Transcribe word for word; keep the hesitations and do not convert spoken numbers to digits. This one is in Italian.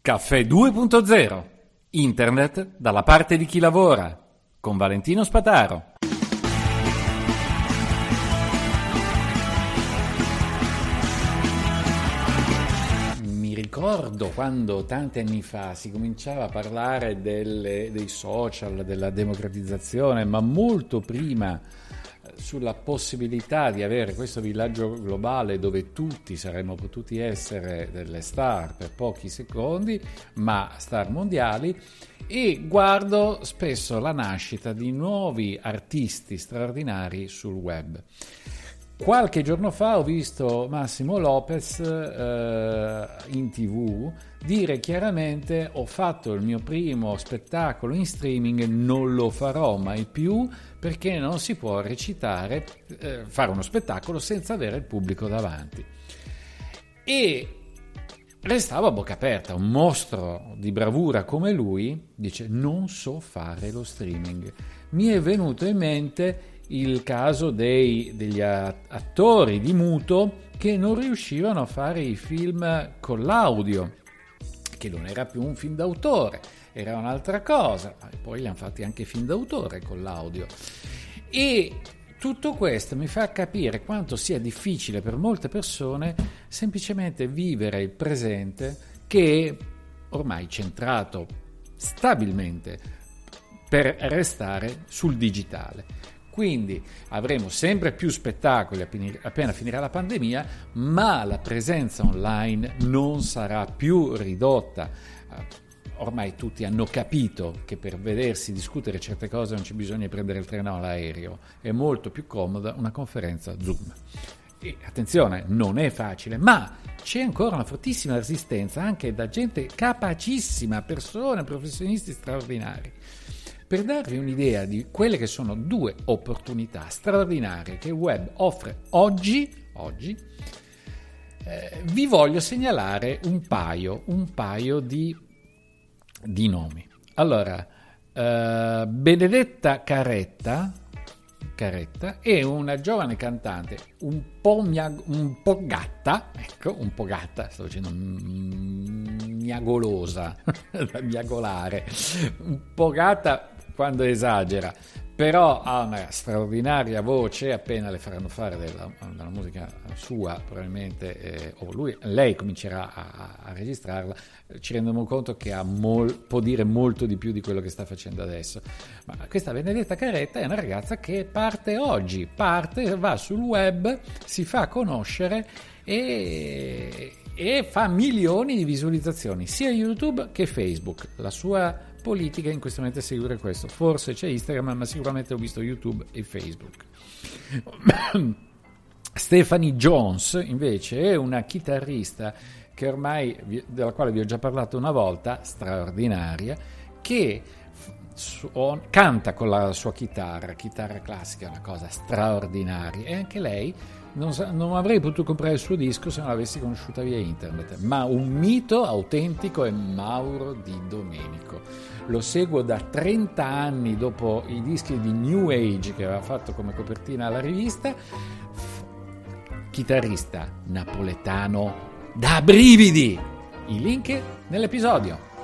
Caffè due punto zero. Internet dalla parte di chi lavora. Con Valentino Spataro. Mi ricordo quando tanti anni fa si cominciava a parlare delle, dei social, della democratizzazione, ma molto prima sulla possibilità di avere questo villaggio globale dove tutti saremmo potuti essere delle star per pochi secondi, ma star mondiali, e guardo spesso la nascita di nuovi artisti straordinari sul web. Qualche giorno fa ho visto Massimo Lopez eh, in tv dire chiaramente: ho fatto il mio primo spettacolo in streaming, non lo farò mai più perché non si può recitare, eh, fare uno spettacolo senza avere il pubblico davanti. E restavo a bocca aperta. Un mostro di bravura come lui dice: non so fare lo streaming. Mi è venuto in mente il caso dei, degli attori di muto che non riuscivano a fare i film con l'audio, che non era più un film d'autore, era un'altra cosa, e poi li hanno fatti anche film d'autore con l'audio. E tutto questo mi fa capire quanto sia difficile per molte persone semplicemente vivere il presente, che è ormai centrato stabilmente per restare sul digitale. Quindi avremo sempre più spettacoli appena finirà la pandemia, ma la presenza online non sarà più ridotta. Ormai tutti hanno capito che per vedersi discutere certe cose non c'è bisogno di prendere il treno o l'aereo, è molto più comoda una conferenza Zoom. E attenzione, non è facile, ma c'è ancora una fortissima resistenza anche da gente capacissima, persone, professionisti straordinari. Per darvi un'idea di quelle che sono due opportunità straordinarie che il web offre oggi, oggi eh, vi voglio segnalare un paio, un paio di, di nomi. Allora, eh, Benedetta Caretta, Caretta è una giovane cantante un po', mia, un po' gatta, ecco, un po' gatta, sto dicendo miagolosa, da miagolare, un po' gatta quando esagera, però ha una straordinaria voce. Appena le faranno fare della, della musica sua, probabilmente, eh, o lui, lei comincerà a, a registrarla, ci rendiamo conto che ha mol, può dire molto di più di quello che sta facendo adesso. Ma questa Benedetta Caretta è una ragazza che parte oggi, parte, va sul web, si fa conoscere e, e fa milioni di visualizzazioni sia YouTube che Facebook. La sua politica in questo momento è seguire questo. Forse c'è Instagram, ma sicuramente ho visto YouTube e Facebook. Stephanie Jones invece è una chitarrista che ormai, della quale vi ho già parlato una volta, straordinaria, che suona, canta con la sua chitarra, chitarra classica, è una cosa straordinaria, e anche lei non, non avrei potuto comprare il suo disco se non l'avessi conosciuta via internet. Ma un mito autentico è Mauro Di Domenico. Lo seguo da trenta anni dopo i dischi di New Age che aveva fatto come copertina alla rivista. Chitarrista napoletano da brividi. Il link nell'episodio.